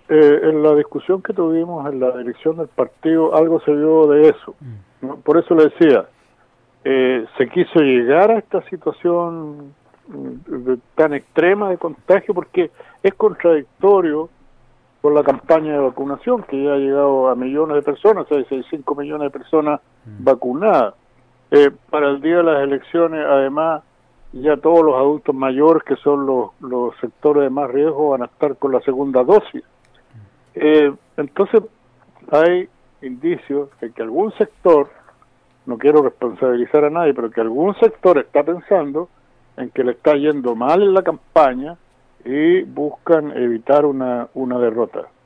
en la discusión que tuvimos en la dirección del partido, algo se vio de eso, ¿no? Por eso le decía, se quiso llegar a esta situación tan extrema de contagio, porque es contradictorio con la campaña de vacunación, que ya ha llegado a millones de personas, o sea, 5 millones de personas vacunadas. Para el día de las elecciones, además, ya todos los adultos mayores, que son los sectores de más riesgo, van a estar con la segunda dosis. Entonces, hay indicios de que algún sector, no quiero responsabilizar a nadie, pero que algún sector está pensando en que le está yendo mal en la campaña y buscan evitar una derrota.